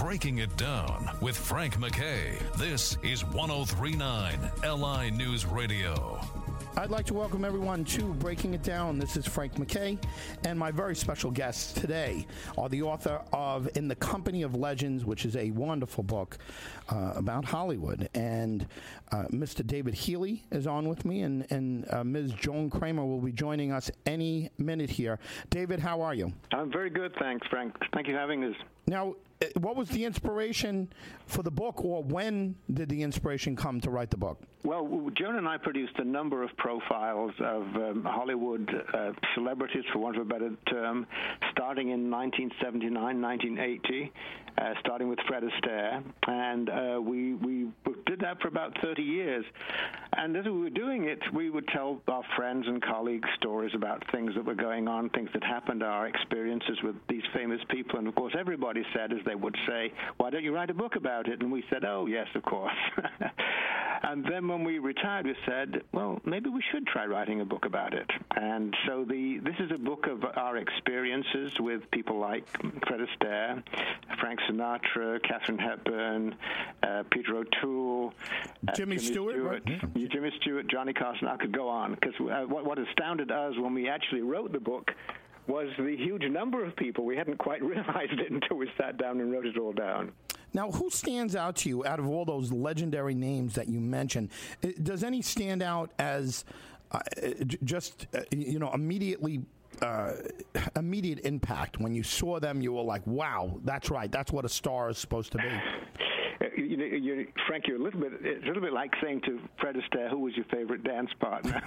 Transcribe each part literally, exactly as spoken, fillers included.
Breaking It Down with Frank McKay. This is one oh three point nine L I News Radio. I'd like to welcome everyone to Breaking It Down. This is Frank McKay, and my very special guests today are the author of In the Company of Legends, which is a wonderful book uh, about Hollywood. And uh, Mister David Healy is on with me, and, and uh, Miz Joan Kramer will be joining us any minute here. David, how are you? I'm very good, thanks, Frank. Thank you for having us. Now, what was the inspiration for the book, or when did the inspiration come to write the book? Well, Joan and I produced a number of profiles of um, Hollywood uh, celebrities, for want of a better term, starting in nineteen seventy-nine, nineteen eighty, uh, starting with Fred Astaire. And uh, we, we did that for about thirty years. And as we were doing it, we would tell our friends and colleagues stories about things that were going on, things that happened, our experiences with these famous people. And, of course, everybody said, as they would say, why don't you write a book about it? And we said, oh, yes, of course. And then when we retired, we said, well, maybe we should try writing a book about it. And so the this is a book of our experiences with people like Fred Astaire, Frank Sinatra, Katharine Hepburn, uh, Peter O'Toole, uh, Jimmy, Jimmy Stewart, Stewart right? yeah. Jimmy Stewart, Johnny Carson. I could go on, because uh, what, what astounded us when we actually wrote the book was the huge number of people. We hadn't quite realized it until we sat down and wrote it all down. Now, who stands out to you out of all those legendary names that you mentioned? Does any stand out as uh, just, uh, you know, immediately uh, immediate impact? When you saw them, you were like, wow, that's right. That's what a star is supposed to be. You know, you're, Frank, you're a little bit, it's a little bit like saying to Fred Astaire, who was your favorite dance partner?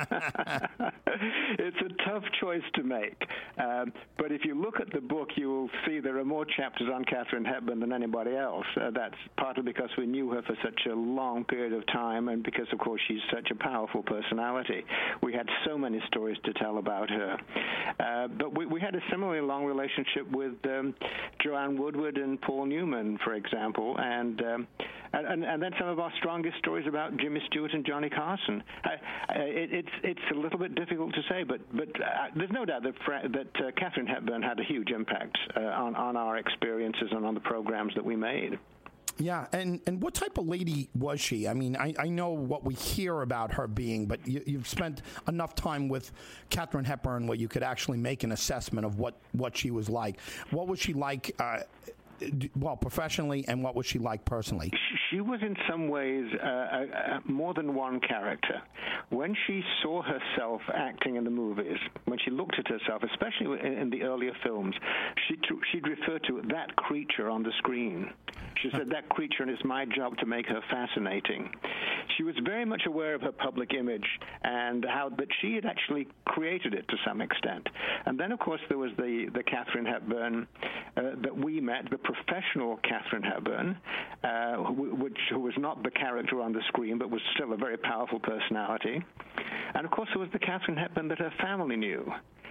It's a tough choice to make. Um, but if you look at the book, you will see there are more chapters on Katharine Hepburn than anybody else. Uh, that's partly because we knew her for such a long period of time, and because, of course, she's such a powerful personality. We had so many stories to tell about her. Uh, but we, we had a similarly long relationship with um, Joanne Woodward and Paul Newman, for example, and And, um, and and then some of our strongest stories about Jimmy Stewart and Johnny Carson. Uh, it, it's it's a little bit difficult to say, but but uh, there's no doubt that Fra- that uh, Katharine Hepburn had a huge impact uh, on on our experiences and on the programs that we made. Yeah, and, and what type of lady was she? I mean, I, I know what we hear about her being, but you, you've spent enough time with Katharine Hepburn where you could actually make an assessment of what, what she was like. What was she like? Uh, Well, professionally, and what was she like personally? She was in some ways uh, uh, more than one character. When she saw herself acting in the movies, when she looked at herself, especially in, in the earlier films, she t- she'd refer to that creature on the screen. She said, that creature, and it's my job to make her fascinating. She was very much aware of her public image and how that she had actually created it to some extent. And then, of course, there was the, the Katharine Hepburn uh, that we met, the professional Katharine Hepburn, uh, who, which, who was not the character on the screen, but was still a very powerful personality. And, of course, there was the Katharine Hepburn that her family knew.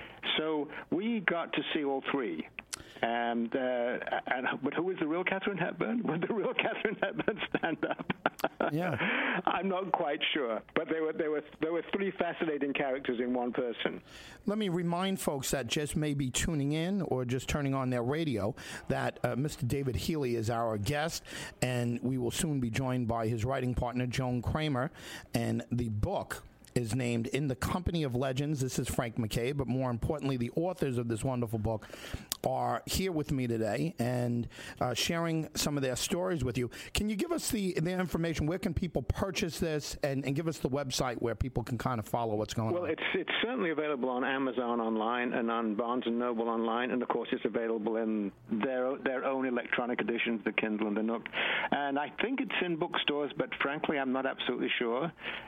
So we got to see all three. And, uh, and but who is the real Katharine Hepburn? Would the real Katharine Hepburn stand up? Yeah, I'm not quite sure. But there were there were there were three fascinating characters in one person. Let me remind folks that just may be tuning in or just turning on their radio that uh, Mister David Healy is our guest, and we will soon be joined by his writing partner Joan Kramer, and the book is named In the Company of Legends. This is Frank McKay, but more importantly, the authors of this wonderful book are here with me today and uh, sharing some of their stories with you. Can you give us the, the information? Where can people purchase this, and, and give us the website where people can kind of follow what's going well, on? Well, it's it's certainly available on Amazon online and on Barnes and Noble online, and of course it's available in their their own electronic editions, the Kindle and the Nook. And I think it's in bookstores, but frankly, I'm not absolutely sure.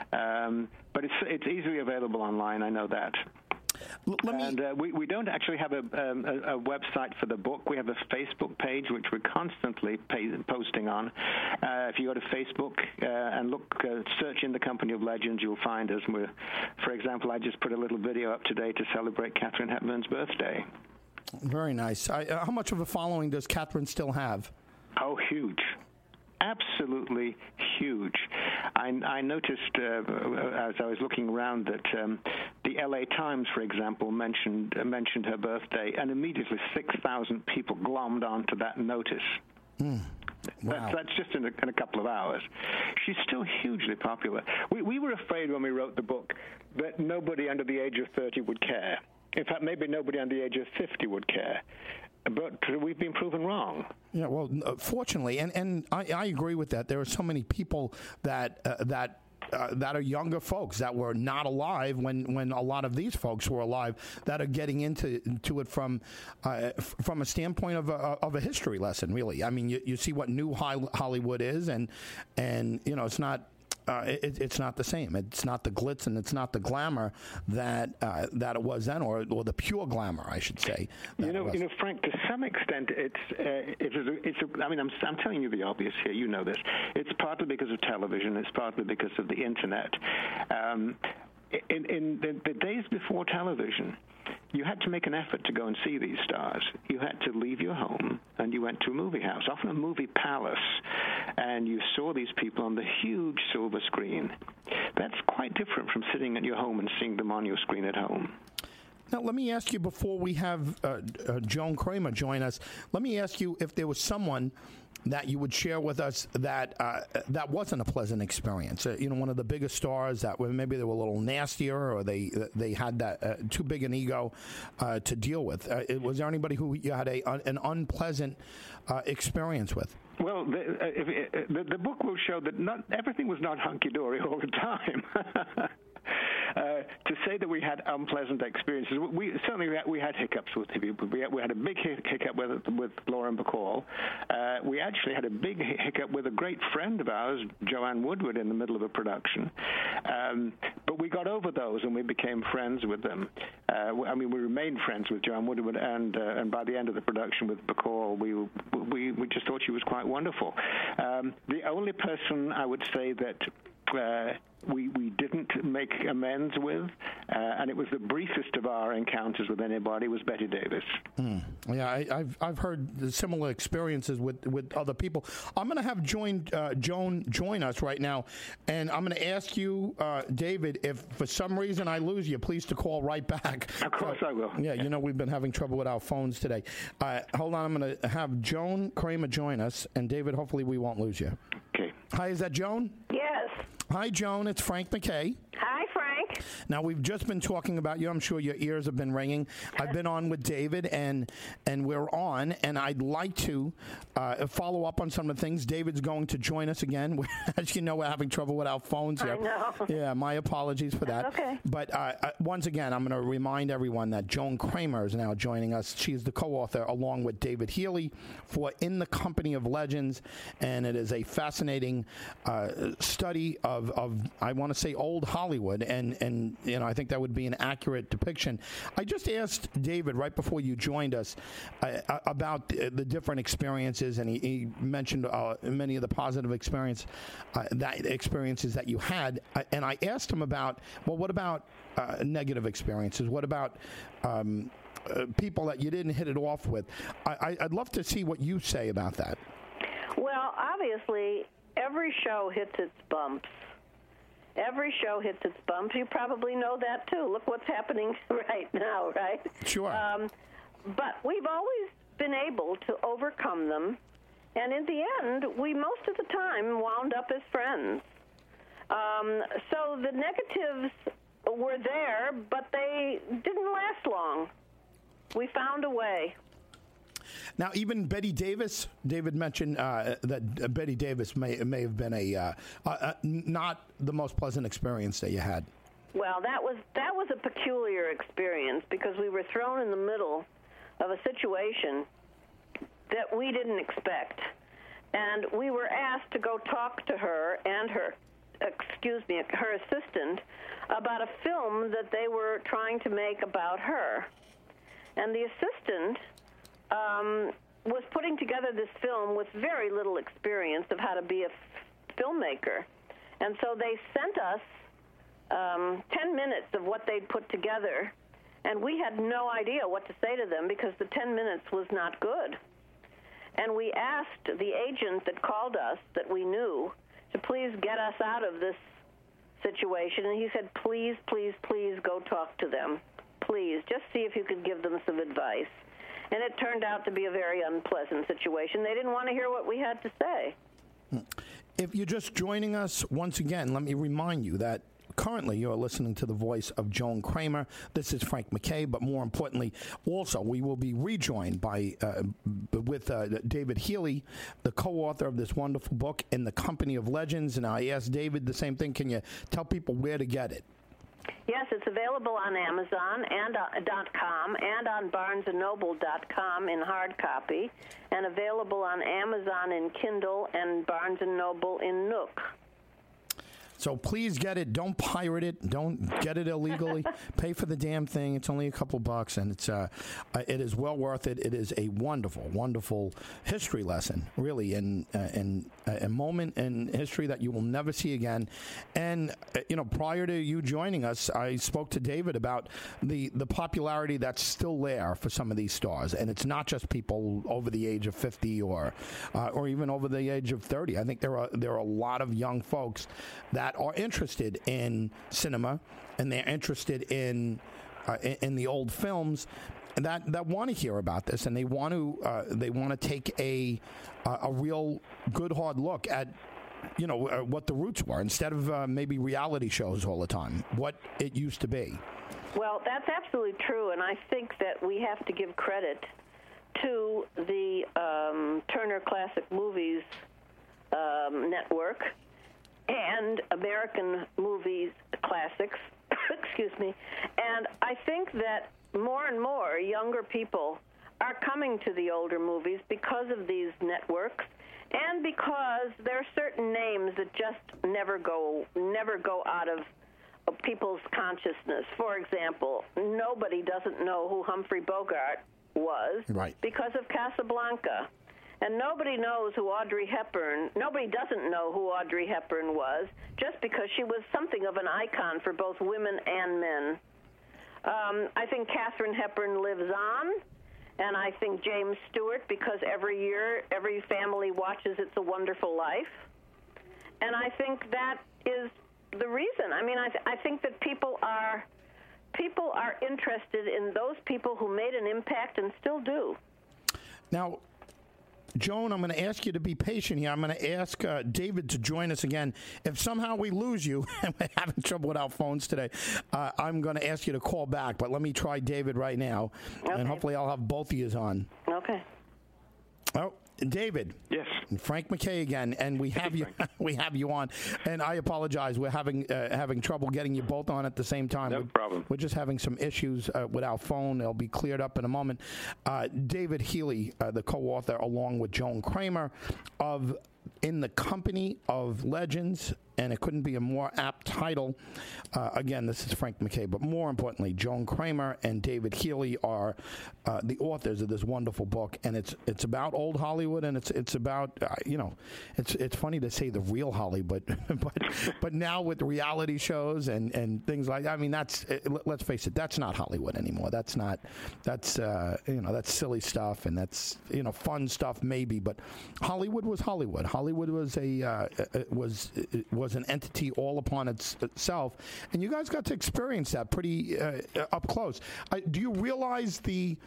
Um, but it's it's easily available online. I know that. Let me... And uh, we, we don't actually have a, um, a, a website for the book. We have a Facebook page, which we're constantly pay, posting on. Uh, if you go to Facebook uh, and look, uh, search In the Company of Legends, you'll find us. We're, for example, I just put a little video up today to celebrate Katharine Hepburn's birthday. Very nice. I, uh, how much of a following does Katharine still have? Oh, huge. Absolutely huge. I, I noticed uh, as I was looking around that um, the L A Times, for example, mentioned uh, mentioned her birthday, and immediately six thousand people glommed onto that notice. Mm. Wow. That's, that's just in a, in a couple of hours. She's still hugely popular. We, we were afraid when we wrote the book that nobody under the age of thirty would care. In fact, maybe nobody under the age of fifty would care. But we've been proven wrong. Yeah, well, uh, fortunately, and, and I, I agree with that. There are so many people that uh, that uh, that are younger folks that were not alive when, when a lot of these folks were alive that are getting into to it from uh, f- from a standpoint of a, of a history lesson. Really, I mean, you, you see what new Hollywood is, and and you know, it's not. Uh, it, it's not the same. It's not the glitz and it's not the glamour that uh, that it was then, or, or the pure glamour, I should say. You know, you know, Frank. To some extent, it's uh, it's a, it's. A, I mean, I'm I'm telling you the obvious here. You know this. It's partly because of television. It's partly because of the internet. Um, in in the, the days before television, you had to make an effort to go and see these stars. You had to leave your home and you went to a movie house, often a movie palace, and you saw these people on the huge silver screen. That's quite different from sitting at your home and seeing them on your screen at home. Now, let me ask you, before we have uh, uh, Joan Kramer join us, let me ask you if there was someone that you would share with us that uh, that wasn't a pleasant experience. Uh, you know, one of the biggest stars that were, maybe they were a little nastier, or they they had that uh, too big an ego uh, to deal with. Uh, was there anybody who you had a an unpleasant uh, experience with? Well, the, uh, if, uh, the, the book will show that not everything was not hunky-dory all the time. Uh, to say that we had unpleasant experiences, we certainly we had, we had hiccups with people. We had, we had a big hiccup with with Lauren Bacall. Uh, we actually had a big hiccup with a great friend of ours, Joanne Woodward, in the middle of a production. Um, but we got over those and we became friends with them. Uh, I mean, we remained friends with Joanne Woodward, and uh, and by the end of the production with Bacall, we we we just thought she was quite wonderful. Um, the only person I would say that Uh, we we didn't make amends with, uh, and it was the briefest of our encounters with anybody, was Betty Davis. Mm. Yeah, I, I've I've heard similar experiences with, with other people. I'm going to have join, uh, Joan join us right now, and I'm going to ask you, uh, David, if for some reason I lose you, please to call right back. Of course uh, I will. Yeah, you know, we've been having trouble with our phones today. Uh, hold on, I'm going to have Joan Kramer join us, and David, hopefully we won't lose you. Okay. Hi, is that Joan? Yes. Hi, Joan. It's Frank McKay. Hi, Frank. Now, we've just been talking about you. I'm sure your ears have been ringing. I've been on with David, and and we're on, and I'd like to uh, follow up on some of the things. David's going to join us again. As you know, we're having trouble with our phones here. I know. Yeah, my apologies for that. That's okay. But uh, uh, once again, I'm going to remind everyone that Joan Kramer is now joining us. She is the co-author, along with David Healy, for In the Company of Legends, and it is a fascinating uh, study of, of I want to say, old Hollywood, and, and you know, I think that would be an accurate depiction. I just asked David right before you joined us uh, about the, the different experiences, and he, he mentioned uh, many of the positive experience uh, that experiences that you had, uh, and I asked him about, well, what about uh, negative experiences? What about um, uh, people that you didn't hit it off with? I, I'd love to see what you say about that. Well, obviously, every show hits its bumps. Every show hits its bumps. You probably know that, too. Look what's happening right now, right? Sure. Um, but we've always been able to overcome them, and in the end, we most of the time wound up as friends. Um, so the negatives were there, but they didn't last long. We found a way. Now, even Betty Davis, David mentioned uh, that uh, Betty Davis may may have been a uh, uh, not the most pleasant experience that you had. Well, that was that was a peculiar experience because we were thrown in the middle of a situation that we didn't expect, and we were asked to go talk to her and her, excuse me, her assistant about a film that they were trying to make about her, and the assistant Um, was putting together this film with very little experience of how to be a f- filmmaker. And so they sent us um, ten minutes of what they'd put together, and we had no idea what to say to them because the ten minutes was not good. And we asked the agent that called us, that we knew, to please get us out of this situation. And he said, please, please, please go talk to them. Please, just see if you could give them some advice. and it turned out to be a very unpleasant situation. They didn't want to hear what we had to say. If you're just joining us, once again, let me remind you that currently you're listening to the voice of Joan Kramer. This is Frank McKay, but more importantly, also we will be rejoined by uh, with uh, David Healy, the co-author of this wonderful book, In the Company of Legends. And I asked David the same thing. Can you tell people where to get it? Yes, it's available on Amazon and uh, .com and on Barnes and Noble dot com in hard copy, and available on Amazon in Kindle and Barnes and Noble in Nook. So please get it. Don't pirate it. Don't get it illegally. Pay for the damn thing. It's only a couple bucks, and it's uh, it is well worth it. It is a wonderful, wonderful history lesson, really, and uh, and a moment in history that you will never see again. And uh, you know, prior to you joining us, I spoke to David about the the popularity that's still there for some of these stars, and it's not just people over the age of fifty or uh, or even over the age of thirty. I think there are there are a lot of young folks that are interested in cinema, and they're interested in uh, in, in the old films, that that want to hear about this, and they want to uh, they want to take a uh, a real good hard look at, you know, uh, what the roots were, instead of uh, maybe reality shows all the time, what it used to be. Well, that's absolutely true, and I think that we have to give credit to the um, Turner Classic Movies um, network and American Movies Classics, excuse me. And I think that more and more younger people are coming to the older movies because of these networks, and because there are certain names that just never go never go out of people's consciousness. For example, nobody doesn't know who Humphrey Bogart was, right, because of Casablanca. And nobody knows who Audrey Hepburn, nobody doesn't know who Audrey Hepburn was, just because she was something of an icon for both women and men. Um, I think Katharine Hepburn lives on, and I think James Stewart, because every year every family watches It's a Wonderful Life. And I think that is the reason. I mean, I, th- I think that people are people are interested in those people who made an impact and still do. Now, Joan, I'm going to ask you to be patient here. I'm going to ask uh, David to join us again. If somehow we lose you, and we're having trouble with our phones today, uh, I'm going to ask you to call back. But let me try David right now, okay, and hopefully I'll have both of you on. Okay. Oh, David. Yes. Frank McKay again, and we have you. we have you on, and I apologize. We're having uh, having trouble getting you both on at the same time. No we're, problem. We're just having some issues uh, with our phone. They'll be cleared up in a moment. Uh, David Healy, uh, the co-author, along with Joan Kramer, of In the Company of Legends, and it couldn't be a more apt title. Uh, again, this is Frank McKay, but more importantly, Joan Kramer and David Healy are uh, the authors of this wonderful book, and it's it's about old Hollywood, and it's it's about uh, you know, it's it's funny to say the real Hollywood, but but now with reality shows and, and things like that, I mean, that's let's face it, that's not Hollywood anymore. That's not that's uh, you know, that's silly stuff, and that's, you know, fun stuff maybe, but Hollywood was Hollywood. Hollywood was a uh, was was an entity all upon its, itself, and you guys got to experience that pretty uh, up close. Uh, do you realize the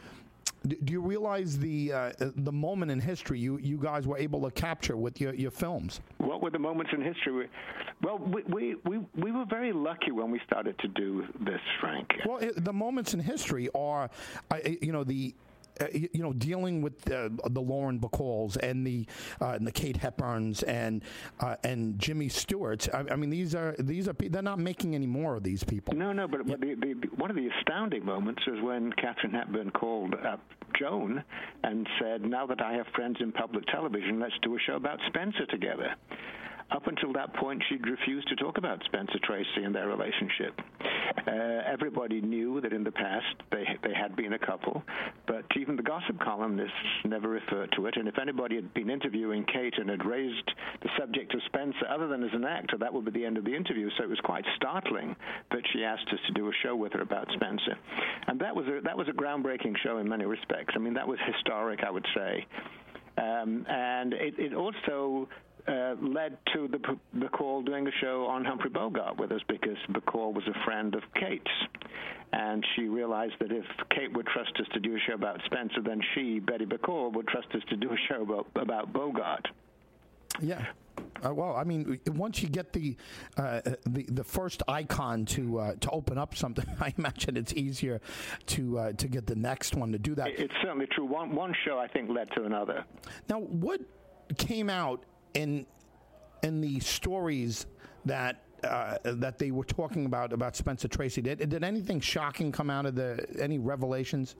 do you realize the uh, the moment in history you, you guys were able to capture with your, your films? What were the moments in history? Well, we, we we we were very lucky when we started to do this, Frank. Well, it, the moments in history are, uh, you know, the. Uh, you, you know, dealing with uh, the Lauren Bacalls and the uh, and the Kate Hepburns and uh, and Jimmy Stewarts. I, I mean, these are these are they're not making any more of these people. No, no. But, but the, the, the, one of the astounding moments was when Katharine Hepburn called up Joan and said, "Now that I have friends in public television, let's do a show about Spencer together." Up until that point, she'd refused to talk about Spencer Tracy and their relationship. Uh, everybody knew that in the past they they had been a couple, but even the gossip columnists never referred to it. And if anybody had been interviewing Kate and had raised the subject of Spencer, other than as an actor, that would be the end of the interview. So it was quite startling that she asked us to do a show with her about Spencer. And that was a, that was a groundbreaking show in many respects. I mean, that was historic, I would say. Um, and it, it also... uh, led to the Bacall doing a show on Humphrey Bogart with us, because Bacall was a friend of Kate's. And she realized that if Kate would trust us to do a show about Spencer, then she, Betty Bacall, would trust us to do a show about, about Bogart. Yeah. Uh, well, I mean, once you get the uh, the the first icon to uh, to open up something, I imagine it's easier to uh, to get the next one to do that. It's certainly true. One one show, I think, led to another. Now, what came out in in the stories that uh, that they were talking about about Spencer Tracy? Did did anything shocking come out of the any revelations?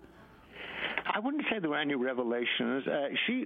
I wouldn't say there were any revelations. Uh, she,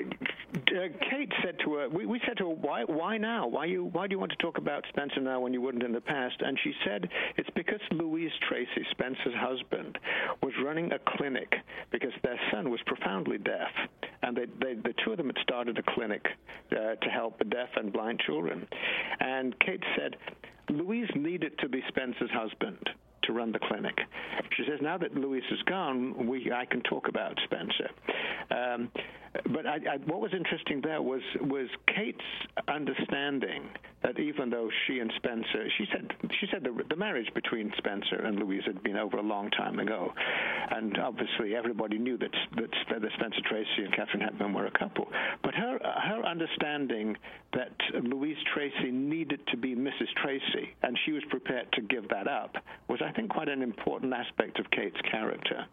uh, Kate said to her, we, we said to her, why, why now? Why you, why do you want to talk about Spencer now when you wouldn't in the past? And she said, it's because Louise Tracy, Spencer's husband, was running a clinic because their son was profoundly deaf, and they, they, the two of them had started a clinic uh, to help the deaf and blind children. And Kate said, Louise needed to be Spencer's husband to run the clinic. She says, now that Louise is gone, we I can talk about Spencer. Um, but I, I, what was interesting there was was Kate's understanding that even though she and Spencer, she said she said the, the marriage between Spencer and Louise had been over a long time ago, and obviously everybody knew that that, that Spencer Tracy and Katharine Hepburn were a couple. But her her understanding that Louise Tracy needed to be Missus Tracy, and she was prepared to give that up, was, I think, quite an important aspect of Kate's character.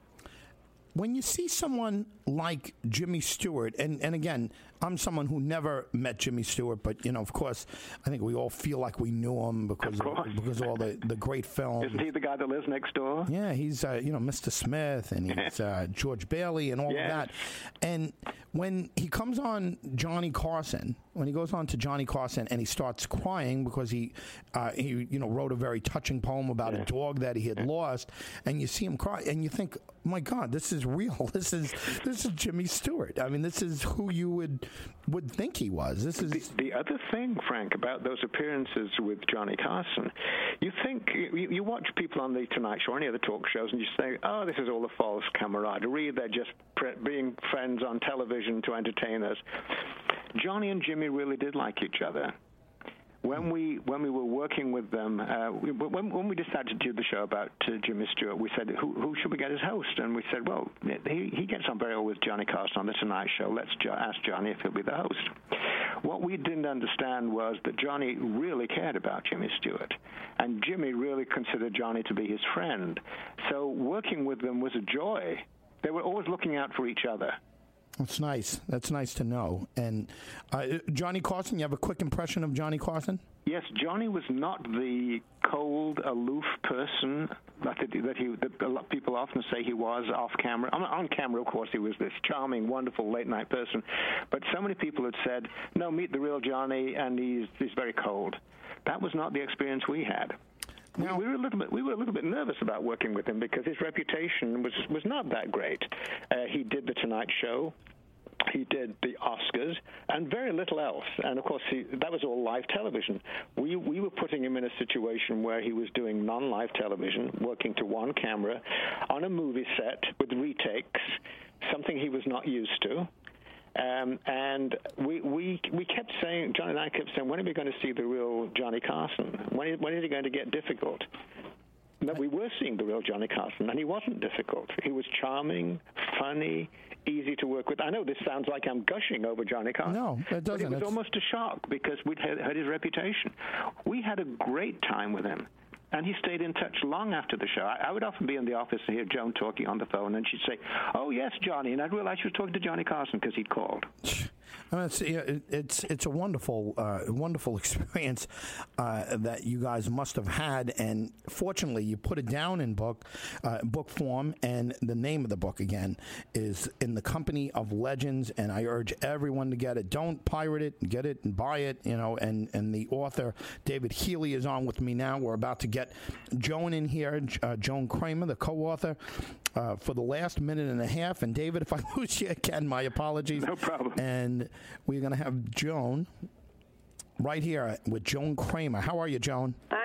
When you see someone like Jimmy Stewart, and, and again, I'm someone who never met Jimmy Stewart, but, you know, of course, I think we all feel like we knew him because of, of because of all the, the great films. Isn't he the guy that lives next door? Yeah, he's, uh, you know, Mister Smith, and he's uh, George Bailey and all yes. of that. And when he comes on Johnny Carson, when he goes on to Johnny Carson and he starts crying because he, uh, he you know, wrote a very touching poem about yeah. a dog that he had yeah. lost, and you see him cry, and you think, my God, this is real. This is this is Jimmy Stewart. I mean, this is who you would would think he was. This is the, the other thing, Frank, about those appearances with Johnny Carson. You think you, you watch people on the Tonight Show or any other talk shows, and you say, "Oh, this is all a false camaraderie. They're just pre- being friends on television to entertain us." Johnny and Jimmy really did like each other. When we when we were working with them, uh, we, when, when we decided to do the show about uh, Jimmy Stewart, we said, who, who should we get as host? And we said, well, he, he gets on very well with Johnny Carson on The Tonight Show. Let's jo- ask Johnny if he'll be the host. What we didn't understand was that Johnny really cared about Jimmy Stewart, and Jimmy really considered Johnny to be his friend. So working with them was a joy. They were always looking out for each other. That's nice. That's nice to know. And uh, Johnny Carson, you have a quick impression of Johnny Carson? Yes, Johnny was not the cold, aloof person that, that he that a lot, people often say he was off camera. On, on camera, of course, he was this charming, wonderful late-night person. But so many people had said, no, meet the real Johnny, and he's he's very cold. That was not the experience we had. Now, we were a little bit we were a little bit nervous about working with him because his reputation was was not that great. Uh, he did the Tonight Show, he did the Oscars, and very little else. And of course, he, that was all live television. We we were putting him in a situation where he was doing non-live television, working to one camera, on a movie set with retakes, something he was not used to. Um, and we, we we kept saying, John and I kept saying, when are we going to see the real Johnny Carson? When is, when is it going to get difficult? But we were seeing the real Johnny Carson, and he wasn't difficult. He was charming, funny, easy to work with. I know this sounds like I'm gushing over Johnny Carson. No, it doesn't. But it was it's... almost a shock because we'd heard, heard his reputation. We had a great time with him. And he stayed in touch long after the show. I, I would often be in the office and hear Joan talking on the phone, and she'd say, "Oh, yes, Johnny," and I'd realize she was talking to Johnny Carson because he'd called. I mean, it's, it's it's a wonderful uh, wonderful experience uh, that you guys must have had, and fortunately, you put it down in book uh, book form. And the name of the book again is In the Company of Legends, and I urge everyone to get it. Don't pirate it, get it and buy it. You know, and and the author David Healy is on with me now. We're about to get Joan in here, uh, Joan Kramer, the co-author, uh, for the last minute and a half. And David, if I lose you again, my apologies. No problem. And we're going to have Joan right here with Joan Kramer. How are you, Joan? I'm fine.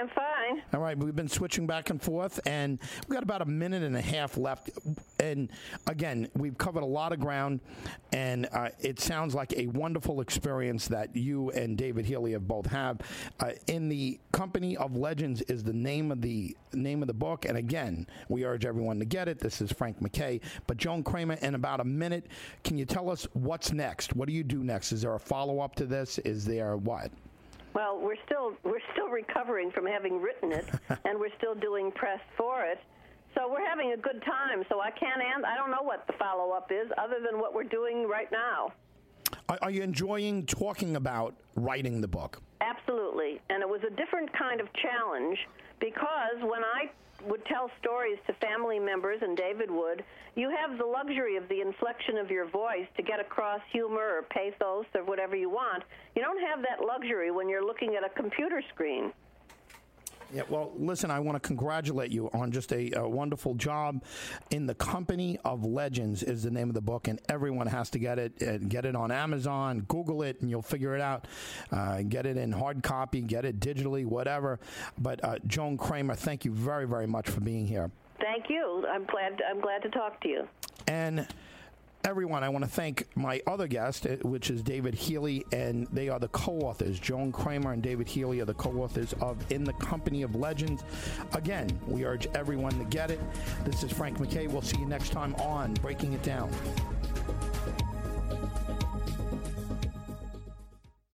Okay. All right, we've been switching back and forth, and we've got about a minute and a half left. And again, we've covered a lot of ground, and uh, it sounds like a wonderful experience that you and David Healy have both had. Uh, in the Company of Legends is the name of the name of the book, and again, we urge everyone to get it. This is Frank MacKay. But Joan Kramer, in about a minute, can you tell us what's next? What do you do next? Is there a follow-up to this? Is there what? Well, we're still we're still recovering from having written it, and we're still doing press for it. So we're having a good time. So I can't and I don't know what the follow-up is, other than what we're doing right now. Are, are you enjoying talking about writing the book? Absolutely, and it was a different kind of challenge because when I would tell stories to family members, and David would, you have the luxury of the inflection of your voice to get across humor or pathos or whatever you want. You don't have that luxury when you're looking at a computer screen. Yeah, well, listen, I want to congratulate you on just a, a wonderful job. In the Company of Legends is the name of the book, and everyone has to get it. Uh, get it on Amazon, Google it, and you'll figure it out. Uh, get it in hard copy, get it digitally, whatever. But uh, Joan Kramer, thank you very, very much for being here. Thank you. I'm glad. I'm glad to talk to you. And everyone, I want to thank my other guest, which is David Healy, and they are the co-authors. Joan Kramer and David Healy are the co-authors of In the Company of Legends. Again, we urge everyone to get it. This is Frank MacKay. We'll see you next time on Breaking It Down.